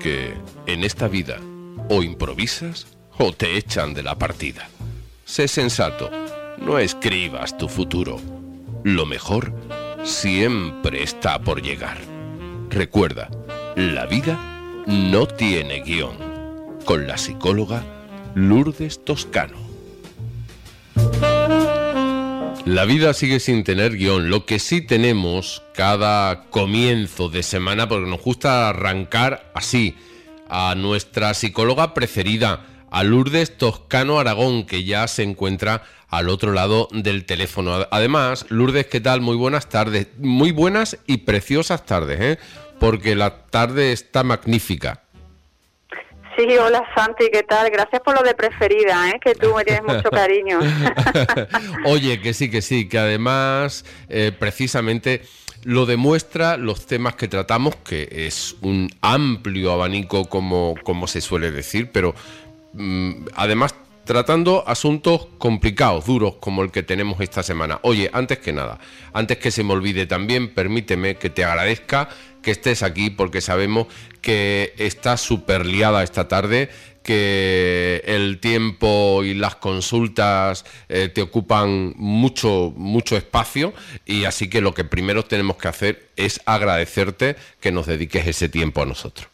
que en esta vida o improvisas o te echan de la partida. Sé sensato, no escribas tu futuro. Lo mejor siempre está por llegar. Recuerda, la vida no tiene guión. Con la psicóloga Lourdes Toscano. La vida sigue sin tener guión. Lo que sí tenemos cada comienzo de semana, porque nos gusta arrancar así, a nuestra psicóloga preferida, a Lourdes Toscano Aragón, que ya se encuentra al otro lado del teléfono. Además, Lourdes, ¿qué tal? Muy buenas tardes. Muy buenas y preciosas tardes, ¿eh? Porque la tarde está magnífica. Sí, hola Santi, ¿qué tal? Gracias por lo de preferida, que tú me tienes mucho cariño. Oye, que sí, que además precisamente lo demuestra los temas que tratamos, que es un amplio abanico como se suele decir, pero además tratando asuntos complicados, duros, como el que tenemos esta semana. Oye, antes que nada, antes que se me olvide también, permíteme que te agradezca que estés aquí, porque sabemos que estás súper liada esta tarde, que el tiempo y las consultas te ocupan mucho espacio, y así que lo que primero tenemos que hacer es agradecerte que nos dediques ese tiempo a nosotros.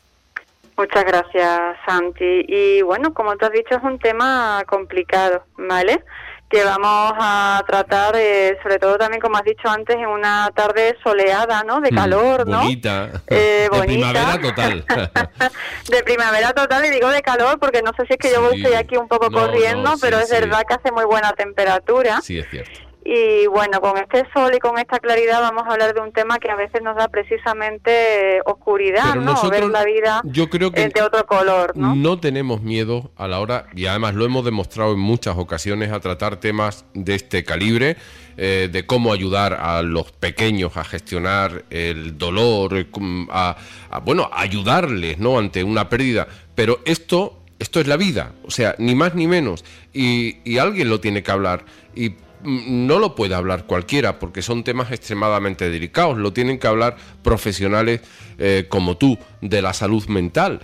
Muchas gracias, Santi. Y bueno, como tú has dicho, es un tema complicado, ¿vale? Que vamos a tratar, sobre todo también, como has dicho antes, en una tarde soleada, ¿no? De calor, ¿no? Bonita. De primavera total. De primavera total, y digo de calor porque no sé si es que yo estoy aquí un poco corriendo, pero es verdad que hace muy buena temperatura. Sí, es cierto. Y bueno, con este sol y con esta claridad vamos a hablar de un tema que a veces nos da precisamente oscuridad, pero ¿no? Ver la vida, yo creo que de otro color, ¿no? No tenemos miedo a la hora, y además lo hemos demostrado en muchas ocasiones, a tratar temas de este calibre, de cómo ayudar a los pequeños a gestionar el dolor, bueno, ayudarles, ¿no?, ante una pérdida. Pero esto es la vida, o sea, ni más ni menos, y alguien lo tiene que hablar, y no lo puede hablar cualquiera, porque son temas extremadamente delicados. Lo tienen que hablar profesionales como tú, de la salud mental.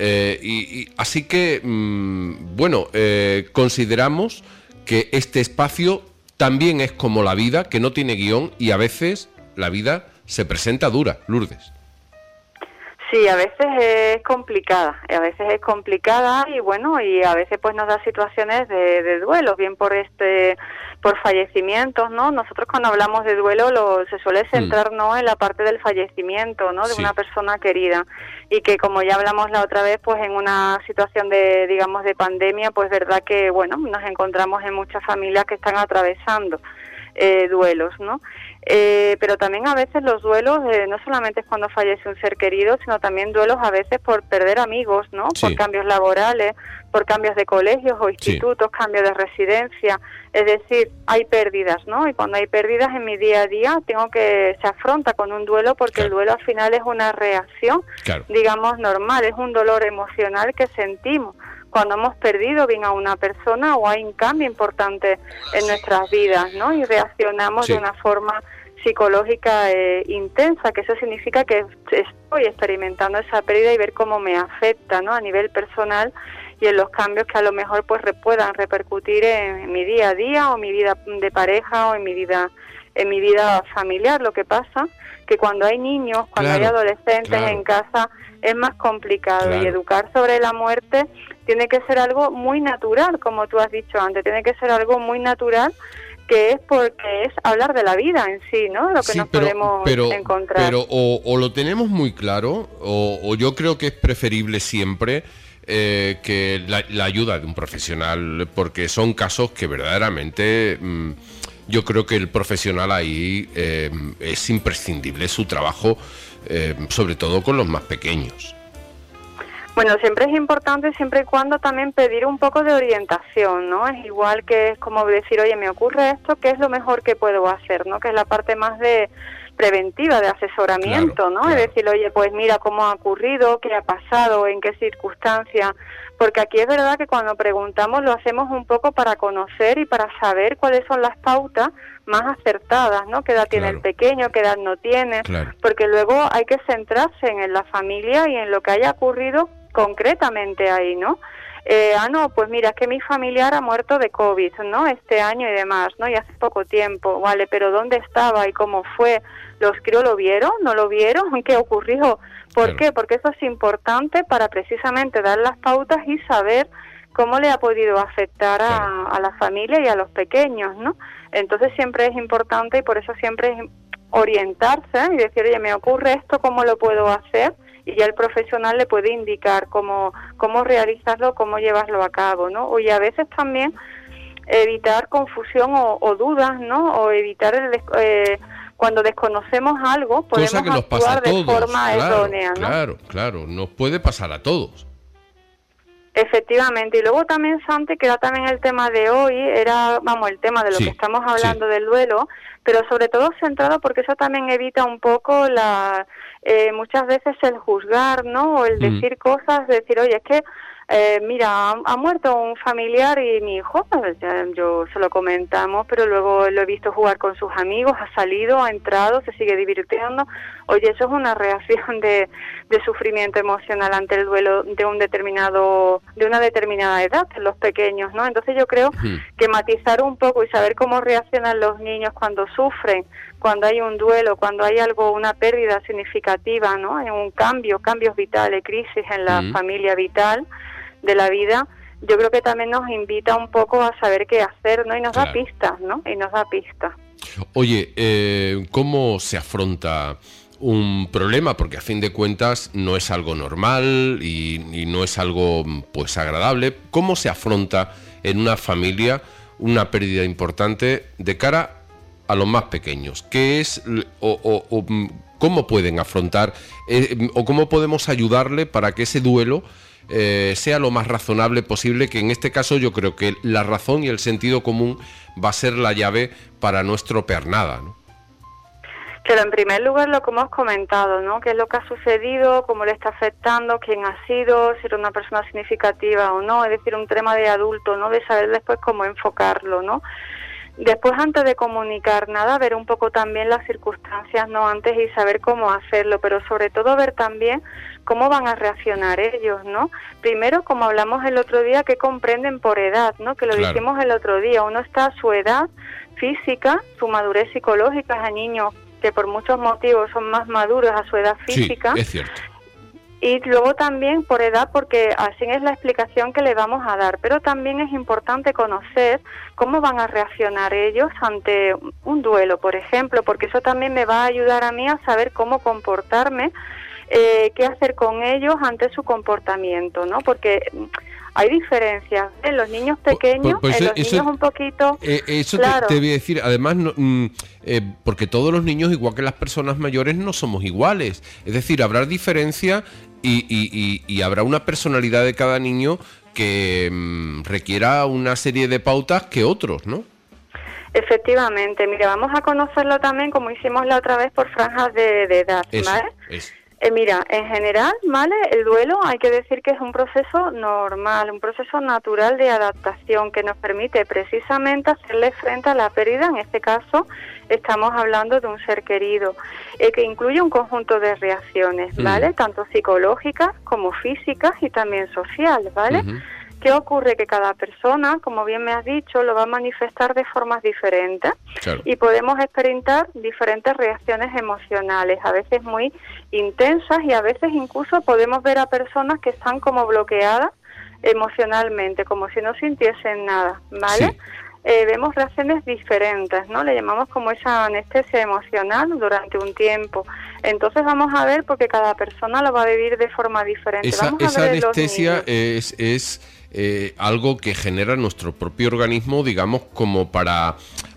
Así que, bueno, consideramos que este espacio también es como la vida, que no tiene guión, y a veces la vida se presenta dura, Lourdes. Sí, a veces es complicada, y bueno, y a veces pues nos da situaciones de duelo, bien por fallecimientos, ¿no? Nosotros cuando hablamos de duelo se suele centrar, ¿no?, en la parte del fallecimiento, ¿no?, de una persona querida, y que como ya hablamos la otra vez, pues en una situación de, digamos, de pandemia, pues verdad que, bueno, nos encontramos en muchas familias que están atravesando duelos, ¿no? Pero también a veces los duelos no solamente es cuando fallece un ser querido, sino también duelos a veces por perder amigos, ¿no? Sí. Por cambios laborales, por cambios de colegios o institutos, sí. Cambios de residencia, es decir, hay pérdidas, ¿no? Y cuando hay pérdidas en mi día a día se afronta con un duelo, porque el duelo al final es una reacción, digamos, normal, es un dolor emocional que sentimos cuando hemos perdido bien a una persona o hay un cambio importante en nuestras vidas, ¿no? Y reaccionamos de una forma psicológica intensa, que eso significa que estoy experimentando esa pérdida y ver cómo me afecta, ¿no?, a nivel personal, y en los cambios que a lo mejor pues puedan repercutir en mi día a día, o mi vida de pareja, o en mi vida familiar. Lo que pasa que cuando hay niños, cuando hay adolescentes en casa, es más complicado, y educar sobre la muerte tiene que ser algo muy natural, como tú has dicho antes, tiene que ser algo muy natural, que es porque es hablar de la vida en sí, ¿no? Lo que podemos encontrar. Pero o lo tenemos muy claro, o yo creo que es preferible siempre que la ayuda de un profesional, porque son casos que verdaderamente yo creo que el profesional ahí es imprescindible, su trabajo, sobre todo con los más pequeños. Bueno, siempre es importante, siempre y cuando también pedir un poco de orientación, ¿no? Es igual que es como decir, oye, me ocurre esto, ¿qué es lo mejor que puedo hacer, ¿no? Que es la parte más de preventiva, de asesoramiento, claro, ¿no? Claro. Es decir, oye, pues mira cómo ha ocurrido, qué ha pasado, en qué circunstancias, porque aquí es verdad que cuando preguntamos lo hacemos un poco para conocer y para saber cuáles son las pautas más acertadas, ¿no? ¿Qué edad tiene el pequeño, qué edad no tiene? Porque luego hay que centrarse en la familia y en lo que haya ocurrido concretamente ahí, ¿no? No, pues mira, es que mi familiar ha muerto de COVID, ¿no? Este año y demás, ¿no? Y hace poco tiempo, vale, pero ¿dónde estaba y cómo fue? ¿Los críos lo vieron? ¿No lo vieron? ¿Qué ocurrió? ¿Por qué? Porque eso es importante para precisamente dar las pautas y saber cómo le ha podido afectar a la familia y a los pequeños, ¿no? Entonces siempre es importante y por eso siempre es orientarse y decir, oye, me ocurre esto, ¿cómo lo puedo hacer? Y ya el profesional le puede indicar cómo realizarlo, cómo llevarlo a cabo, ¿no? Y a veces también evitar confusión o dudas, ¿no? O evitar cuando desconocemos algo, podemos actuar de forma errónea, ¿no? Claro, nos puede pasar a todos. Efectivamente, y luego también, Santi, que era también el tema de hoy, era, vamos, el tema de lo que estamos hablando del duelo, pero sobre todo centrado porque eso también evita un poco muchas veces el juzgar, ¿no? O el decir cosas, decir, oye, es que mira, ha muerto un familiar y mi hijo, yo se lo comentamos, pero luego lo he visto jugar con sus amigos, ha salido, ha entrado, se sigue divirtiendo. Oye, eso es una reacción de sufrimiento emocional ante el duelo de una determinada edad, en los pequeños, ¿no? Entonces yo creo que matizar un poco y saber cómo reaccionan los niños cuando sufren, cuando hay un duelo, cuando hay una pérdida significativa, ¿no? Hay cambios vitales, crisis en la familia vital de la vida, yo creo que también nos invita un poco a saber qué hacer, ¿no? Y nos da pistas, ¿no? Y nos da pistas. Oye, ¿cómo se afronta un problema? Porque a fin de cuentas no es algo normal y no es algo, pues, agradable. ¿Cómo se afronta en una familia una pérdida importante de cara a los más pequeños? ¿Qué es o cómo pueden afrontar o cómo podemos ayudarle para que ese duelo sea lo más razonable posible? Que en este caso yo creo que la razón y el sentido común va a ser la llave para no estropear nada, ¿no? Pero en primer lugar lo que hemos comentado, ¿no? ¿Qué es lo que ha sucedido? ¿Cómo le está afectando? ¿Quién ha sido? ¿Si era una persona significativa o no? Es decir, un tema de adulto, ¿no? De saber después cómo enfocarlo, ¿no? Después, antes de comunicar nada, ver un poco también las circunstancias, ¿no? Antes, y saber cómo hacerlo, pero sobre todo ver también cómo van a reaccionar ellos, ¿no? Primero, como hablamos el otro día, que comprenden por edad, ¿no? Que lo dijimos el otro día, uno está a su edad física, su madurez psicológica. Hay niños que por muchos motivos son más maduros a su edad física. Sí, es cierto. Y luego también por edad, porque así es la explicación que le vamos a dar, pero también es importante conocer cómo van a reaccionar ellos ante un duelo, por ejemplo, porque eso también me va a ayudar a mí a saber cómo comportarme, qué hacer con ellos ante su comportamiento, ¿no? Porque hay diferencias en los niños pequeños, en los niños un poquito... Eso claro. te voy a decir, además, porque todos los niños, igual que las personas mayores, no somos iguales. Es decir, habrá diferencia y habrá una personalidad de cada niño que requiera una serie de pautas que otros, ¿no? Efectivamente. Mira, vamos a conocerlo también, como hicimos la otra vez, por franjas de edad, ¿vale? Mira, en general, ¿vale? El duelo hay que decir que es un proceso normal, un proceso natural de adaptación que nos permite precisamente hacerle frente a la pérdida. En este caso estamos hablando de un ser querido, que incluye un conjunto de reacciones, ¿vale? Tanto psicológicas como físicas y también sociales, ¿vale? ¿Qué ocurre? Que cada persona, como bien me has dicho, lo va a manifestar de formas diferentes y podemos experimentar diferentes reacciones emocionales, a veces muy intensas y a veces incluso podemos ver a personas que están como bloqueadas emocionalmente, como si no sintiesen nada, ¿vale? Vemos reacciones diferentes, ¿no? Le llamamos como esa anestesia emocional durante un tiempo. Entonces vamos a ver, porque cada persona lo va a vivir de forma diferente. Esa anestesia es algo que genera nuestro propio organismo, digamos, como para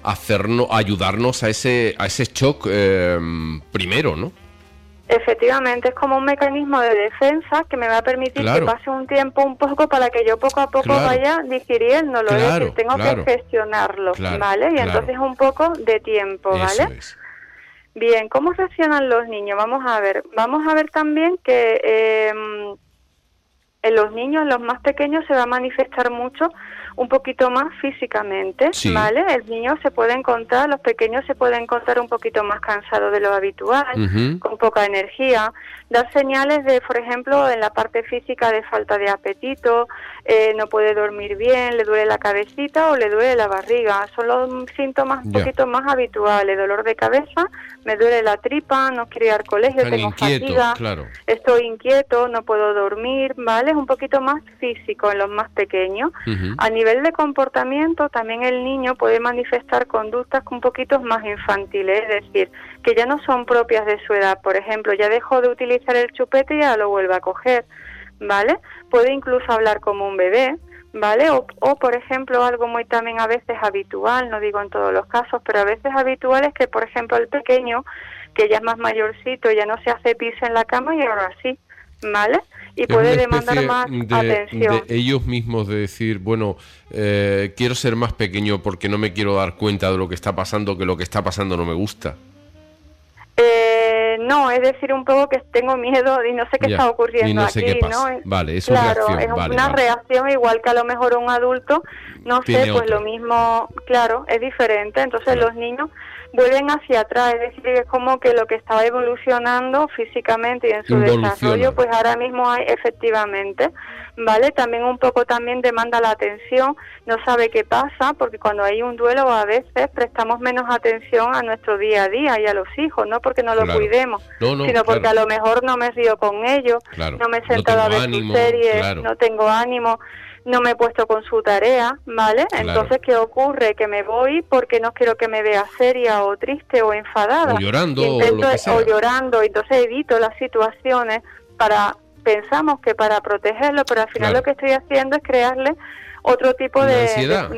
ayudarnos a ese shock primero, ¿no? Efectivamente, es como un mecanismo de defensa que me va a permitir que pase un tiempo un poco para que yo poco a poco vaya digiriéndolo, es decir, tengo que gestionarlo, ¿vale? Y entonces un poco de tiempo, ¿vale? Bien, ¿cómo reaccionan los niños? Vamos a ver también que en los niños, los más pequeños, se va a manifestar mucho un poquito más físicamente, sí. ¿vale? El niño se puede encontrar, los pequeños se pueden encontrar un poquito más cansados de lo habitual, con poca energía, dar señales de, por ejemplo, en la parte física de falta de apetito, no puede dormir bien, le duele la cabecita o le duele la barriga, son los síntomas un poquito más habituales, dolor de cabeza, me duele la tripa, no quiero ir al colegio, Tan tengo inquieto, fatiga, claro. Estoy inquieto, no puedo dormir, ¿vale? Es un poquito más físico en los más pequeños. A nivel de comportamiento, también el niño puede manifestar conductas un poquito más infantiles, es decir, que ya no son propias de su edad. Por ejemplo, ya dejó de utilizar el chupete y ya lo vuelve a coger, ¿vale? Puede incluso hablar como un bebé, ¿vale? O por ejemplo, algo muy también a veces habitual, no digo en todos los casos, pero a veces habitual es que, por ejemplo, el pequeño, que ya es más mayorcito, ya no se hace pis en la cama y ahora sí, ¿vale? Y es puede una demandar más atención. de ellos mismos, de decir, bueno, quiero ser más pequeño porque no me quiero dar cuenta de lo que está pasando, que lo que está pasando no me gusta. No, es decir, un poco que tengo miedo y no sé qué está ocurriendo y no sé aquí, qué pasa. ¿no? Vale, es claro, una reacción. Es una reacción igual que a lo mejor un adulto, no sé, pues lo mismo, claro, es diferente. Entonces los niños vuelven hacia atrás, es decir, es como que lo que estaba evolucionando físicamente y en su desarrollo, pues ahora mismo hay efectivamente, ¿vale? También un poco también demanda la atención, no sabe qué pasa, porque cuando hay un duelo a veces prestamos menos atención a nuestro día a día y a los hijos, no porque no lo cuidemos, sino porque a lo mejor no me río con ellos, no me he sentado a ver su serie, no tengo ánimo, no me he puesto con su tarea, ¿vale? Entonces, ¿qué ocurre? Que me voy porque no quiero que me vea seria o triste o enfadada. O llorando, o llorando, entonces evito las situaciones pensamos que para protegerlo, pero al final lo que estoy haciendo es crearle otro tipo de ansiedad.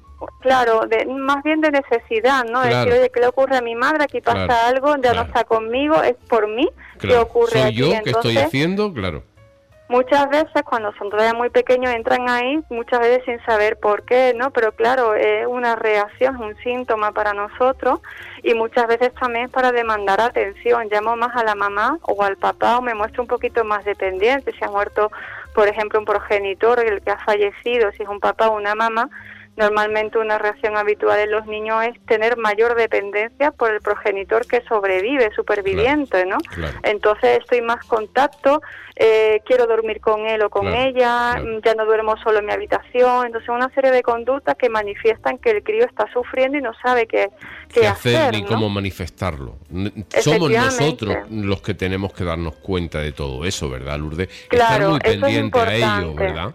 Más bien de necesidad, ¿no? Decir, oye, ¿qué le ocurre a mi madre? Aquí pasa algo, ya no está conmigo, es por mí. ¿Qué ocurre Soy aquí? yo que Entonces, estoy haciendo, claro. Muchas veces cuando son todavía muy pequeños entran ahí, muchas veces sin saber por qué, ¿no? Pero claro, es una reacción, es un síntoma para nosotros y muchas veces también es para demandar atención. Llamo más a la mamá o al papá o me muestro un poquito más dependiente. Si ha muerto, por ejemplo, un progenitor, el que ha fallecido, si es un papá o una mamá, normalmente una reacción habitual en los niños es tener mayor dependencia por el progenitor que sobrevive, superviviente, ¿no? Entonces estoy más contacto, quiero dormir con él o con ella, ya no duermo solo en mi habitación. Entonces una serie de conductas que manifiestan que el crío está sufriendo y no sabe qué hacer, ni ¿no? cómo manifestarlo. Somos nosotros los que tenemos que darnos cuenta de todo eso, ¿verdad, Lourdes? Estar muy pendiente a ello, ¿verdad?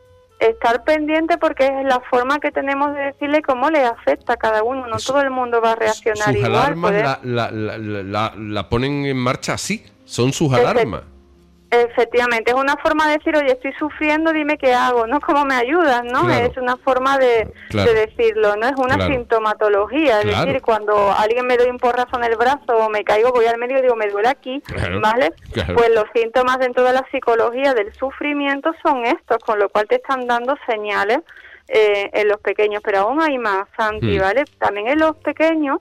Estar pendiente porque es la forma que tenemos de decirle cómo le afecta a cada uno. No todo el mundo va a reaccionar igual. Sus alarmas la ponen en marcha así. Son sus alarmas. Efectivamente, es una forma de decir, oye, estoy sufriendo, dime qué hago, ¿no? ¿Cómo me ayudas? ¿No? Es una forma de decirlo, no es una sintomatología. Es decir, cuando alguien me doy un porrazo en el brazo o me caigo, voy al médico y digo, me duele aquí, ¿vale? Pues los síntomas dentro de la psicología del sufrimiento son estos, con lo cual te están dando señales en los pequeños, pero aún hay más, Santi, ¿vale? También en los pequeños,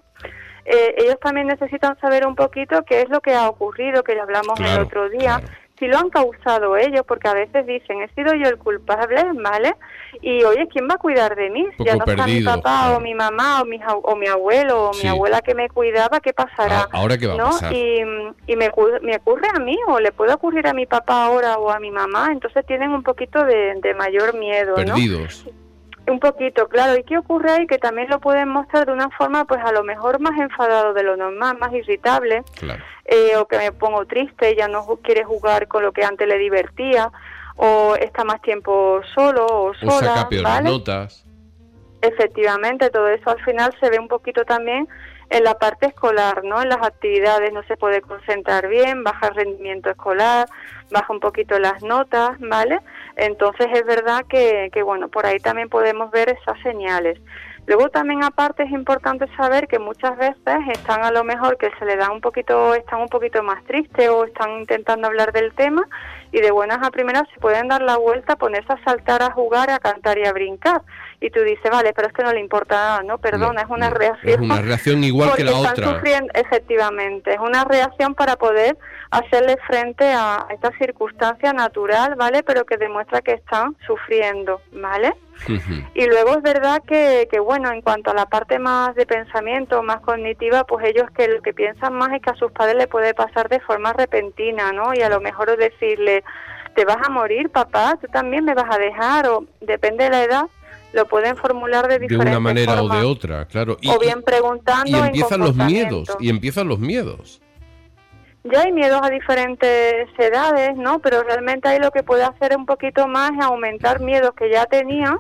ellos también necesitan saber un poquito qué es lo que ha ocurrido, que ya hablamos el otro día, si lo han causado ellos, porque a veces dicen, he sido yo el culpable, ¿vale? Y oye, ¿quién va a cuidar de mí? Ya no está mi papá o mi mamá o mi abuelo o mi abuela que me cuidaba, ¿qué pasará? ¿Ahora qué va a pasar? Y me ocurre a mí o le puede ocurrir a mi papá ahora o a mi mamá, entonces tienen un poquito de mayor miedo, perdidos. ¿no? Un poquito, claro. ¿Y qué ocurre ahí? Que también lo pueden mostrar de una forma, pues a lo mejor más enfadado de lo normal, más irritable, o que me pongo triste, ya no quiere jugar con lo que antes le divertía, o está más tiempo solo o sola, saca peores notas. Efectivamente, todo eso al final se ve un poquito también en la parte escolar, ¿no? En las actividades no se puede concentrar bien, baja el rendimiento escolar, baja un poquito las notas, ¿vale? Entonces es verdad que bueno, por ahí también podemos ver esas señales. Luego también aparte es importante saber que muchas veces están a lo mejor que se le da están un poquito más tristes o están intentando hablar del tema y de buenas a primeras se pueden dar la vuelta, ponerse a saltar, a jugar, a cantar y a brincar. y tú dices, vale, pero es que no le importa nada, no, perdona, es una reacción. Es una reacción igual que la están otra. Efectivamente, es una reacción para poder hacerle frente a esta circunstancia natural, ¿vale? Pero que demuestra que están sufriendo, ¿vale? Y luego es verdad que bueno, en cuanto a la parte más de pensamiento, más cognitiva, pues ellos que lo que piensan más es que a sus padres le puede pasar de forma repentina, ¿no? Y a lo mejor es decirle, ¿te vas a morir, papá? ¿Tú también me vas a dejar? O depende de la edad, lo pueden formular de diferentes formas. De una manera formas. o de otra, claro. O bien preguntando. Y empiezan los miedos, Ya hay miedos a diferentes edades, ¿no? Pero realmente ahí lo que puede hacer un poquito más es aumentar miedos que ya tenía.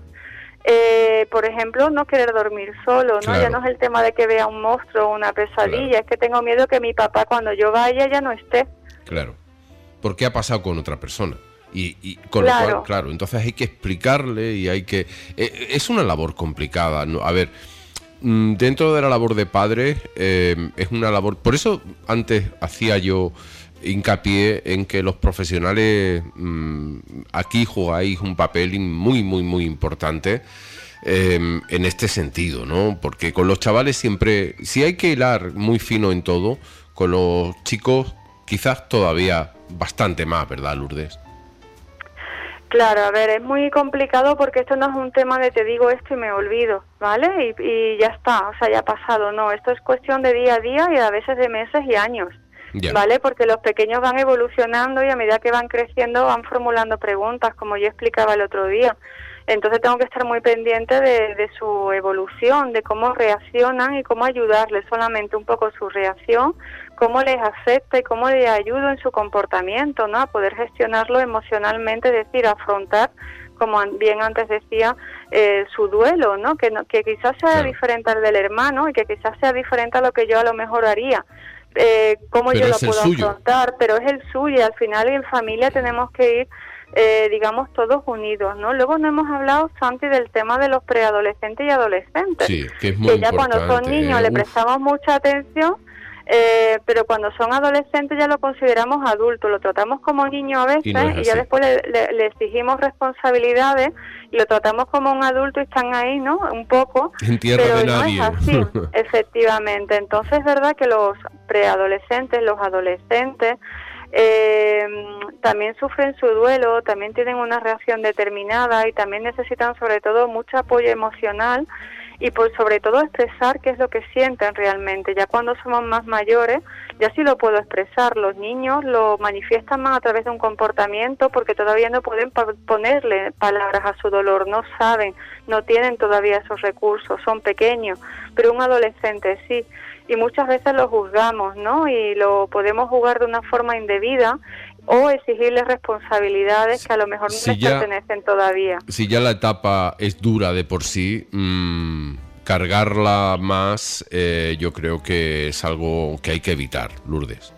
Por ejemplo, no querer dormir solo, ¿no? Claro. Ya no es el tema de que vea un monstruo o una pesadilla, claro. Es que tengo miedo que mi papá cuando yo vaya ya no esté. Claro, porque ha pasado con otra persona. Y con claro. lo cual, claro, entonces hay que explicarle y hay que... es una labor complicada, ¿no? A ver, dentro de la labor de padre es una labor... Por eso antes hacía yo hincapié en que los profesionales aquí jugáis un papel muy, muy, muy importante en este sentido, ¿no? Porque con los chavales siempre... Si hay que hilar muy fino en todo, con los chicos quizás todavía bastante más, ¿verdad, Lourdes? Claro, a ver, es muy complicado porque esto no es un tema de te digo esto y me olvido, ¿vale? Y ya está, o sea, ya ha pasado, no, esto es cuestión de día a día y a veces de meses y años, yeah. ¿Vale? Porque los pequeños van evolucionando y a medida que van creciendo van formulando preguntas, como yo explicaba el otro día. Entonces tengo que estar muy pendiente de su evolución, de cómo reaccionan y cómo ayudarles, solamente un poco su reacción, cómo les afecta y cómo les ayudo en su comportamiento, ¿no? A poder gestionarlo emocionalmente, es decir, afrontar, como bien antes decía, su duelo, ¿no? Que quizás sea claro. diferente al del hermano y que quizás sea diferente a lo que yo a lo mejor haría. Cómo yo lo puedo afrontar, pero es el suyo y al final en familia tenemos que ir digamos todos unidos, ¿no? Luego no hemos hablado, Santi, del tema de los preadolescentes y adolescentes, sí, que es muy que ya importante, cuando son niños le prestamos mucha atención, pero cuando son adolescentes ya lo consideramos adulto, lo tratamos como niño a veces y ya después le exigimos responsabilidades y lo tratamos como un adulto y están ahí, ¿no? Un poco, en tierra pero de no nadie. es así, efectivamente. Entonces es verdad que los preadolescentes, los adolescentes también sufren su duelo, también tienen una reacción determinada y también necesitan sobre todo mucho apoyo emocional y pues sobre todo expresar qué es lo que sienten realmente. Ya cuando somos más mayores, ya sí lo puedo expresar. Los niños lo manifiestan más a través de un comportamiento porque todavía no pueden ponerle palabras a su dolor, no saben, no tienen todavía esos recursos, son pequeños, pero un adolescente sí. Y muchas veces lo juzgamos, ¿no? Y lo podemos juzgar de una forma indebida o exigirles responsabilidades que a lo mejor no les pertenecen todavía. Si ya la etapa es dura de por sí, cargarla más yo creo que es algo que hay que evitar, Lourdes.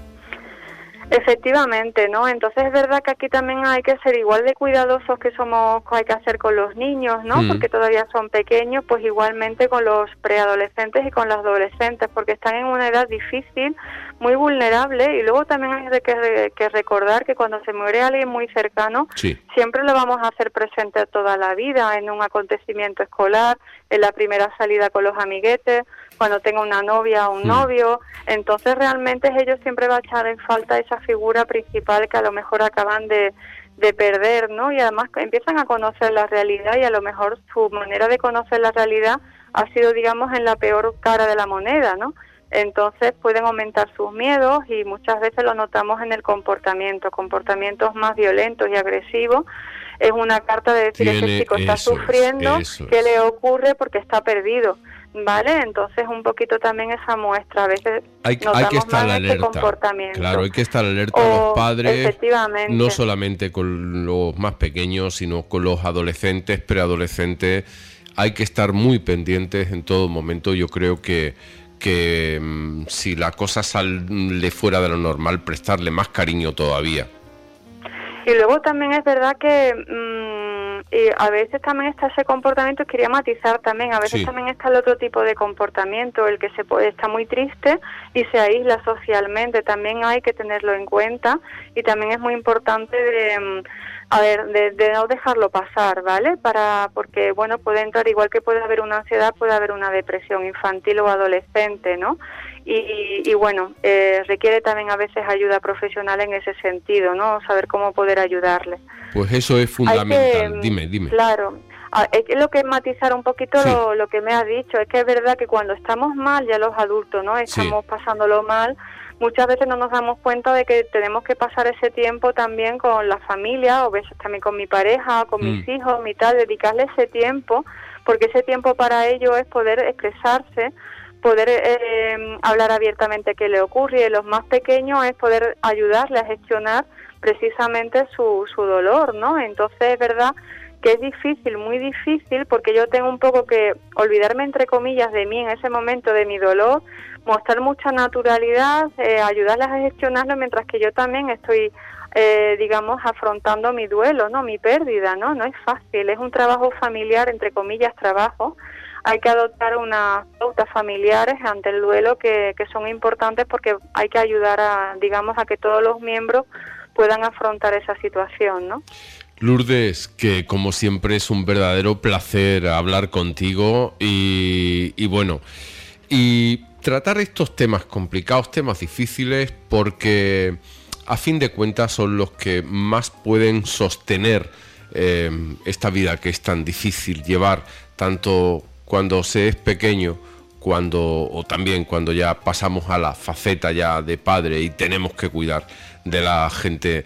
Efectivamente, ¿no? Entonces es verdad que aquí también hay que ser igual de cuidadosos que hay que hacer con los niños, ¿no? Porque todavía son pequeños, pues igualmente con los preadolescentes y con los adolescentes, porque están en una edad difícil, muy vulnerable, y luego también hay que recordar que cuando se muere alguien muy cercano, siempre lo vamos a hacer presente toda la vida, en un acontecimiento escolar, en la primera salida con los amiguetes, cuando tenga una novia o un novio, entonces realmente ellos siempre van a echar en falta esa figura principal que a lo mejor acaban de perder, ¿no? Y además empiezan a conocer la realidad y a lo mejor su manera de conocer la realidad ha sido, digamos, en la peor cara de la moneda, ¿no? Entonces pueden aumentar sus miedos y muchas veces lo notamos en el comportamientos más violentos y agresivos. Es una carta de decir, este chico está sufriendo, ¿qué le ocurre? Porque está perdido, ¿vale? Entonces un poquito también esa muestra, a veces hay que estar alerta, comportamiento. Claro, hay que estar alerta a los padres, no solamente con los más pequeños, sino con los adolescentes, preadolescentes. Hay que estar muy pendientes en todo momento. Yo creo que si la cosa sale fuera de lo normal, prestarle más cariño todavía. Y luego también es verdad que y a veces también está ese comportamiento, quería matizar también, a veces también está el otro tipo de comportamiento, el que está muy triste y se aísla socialmente, también hay que tenerlo en cuenta y también es muy importante a ver, de no dejarlo pasar, ¿vale? Porque, bueno, puede entrar, igual que puede haber una ansiedad, puede haber una depresión infantil o adolescente, ¿no? Y bueno, requiere también a veces ayuda profesional en ese sentido, ¿no? Saber cómo poder ayudarle. Pues eso es fundamental. Dime. Claro. Es lo que matizar un poquito lo que me has dicho. Es que es verdad que cuando estamos mal, ya los adultos, ¿no? Estamos pasándolo mal. Muchas veces no nos damos cuenta de que tenemos que pasar ese tiempo también con la familia, o a veces también con mi pareja, con mis hijos, dedicarle ese tiempo, porque ese tiempo para ellos es poder expresarse, poder hablar abiertamente qué le ocurre, y en los más pequeños es poder ayudarle a gestionar precisamente su dolor, ¿no? Entonces es verdad que es difícil, muy difícil, porque yo tengo un poco que olvidarme, entre comillas, de mí en ese momento, de mi dolor, mostrar mucha naturalidad, ayudarles a gestionarlo, mientras que yo también estoy, digamos, afrontando mi duelo, ¿no? Mi pérdida, ¿no? No es fácil, es un trabajo familiar, entre comillas, trabajo. Hay que adoptar unas pautas familiares ante el duelo que son importantes, porque hay que ayudar a, digamos, a que todos los miembros puedan afrontar esa situación, ¿no? Lourdes, que como siempre es un verdadero placer hablar contigo y bueno, y tratar estos temas complicados, temas difíciles, porque a fin de cuentas son los que más pueden sostener esta vida que es tan difícil llevar, tanto cuando se es pequeño, o también cuando ya pasamos a la faceta ya de padre y tenemos que cuidar de la gente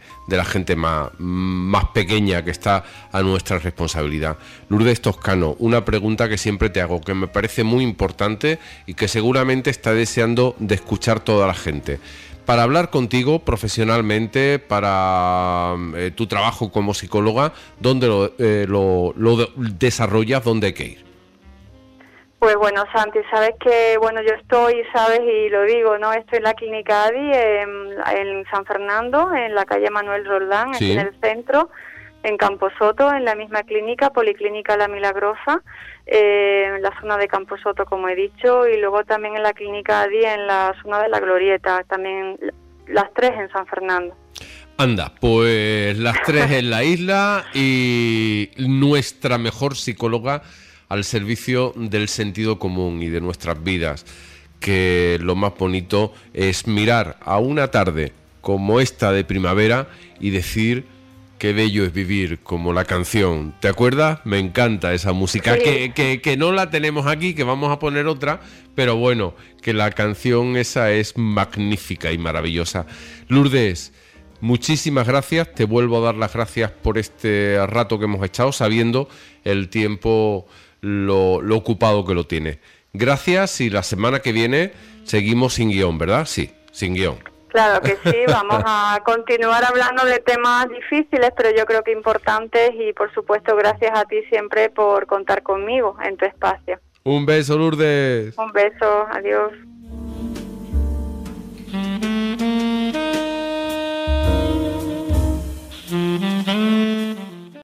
más pequeña que está a nuestra responsabilidad. Lourdes Toscano, una pregunta que siempre te hago, que me parece muy importante y que seguramente está deseando de escuchar toda la gente. Para hablar contigo profesionalmente, para tu trabajo como psicóloga, ¿dónde lo desarrollas? ¿Dónde hay que ir? Pues bueno, Santi, sabes que, bueno, yo estoy, sabes, y lo digo, ¿no? Estoy en la Clínica ADI, en San Fernando, en la calle Manuel Roldán, aquí en el centro, en Camposoto, en la misma clínica, Policlínica La Milagrosa, en la zona de Camposoto, como he dicho, y luego también en la Clínica ADI, en la zona de La Glorieta, también las tres en San Fernando. Anda, pues las tres en la isla y nuestra mejor psicóloga al servicio del sentido común y de nuestras vidas, que lo más bonito es mirar a una tarde como esta de primavera y decir qué bello es vivir, como la canción. ¿Te acuerdas? Me encanta esa música, sí. que no la tenemos aquí, que vamos a poner otra, pero bueno, que la canción esa es magnífica y maravillosa. Lourdes, muchísimas gracias, te vuelvo a dar las gracias por este rato que hemos echado, sabiendo el tiempo lo ocupado que lo tiene. Gracias, y la semana que viene seguimos sin guión, ¿verdad? Sí, sin guión. Claro que sí, vamos a continuar hablando de temas difíciles, pero yo creo que importantes, y por supuesto gracias a ti siempre por contar conmigo en tu espacio. Un beso, Lourdes. Un beso, adiós.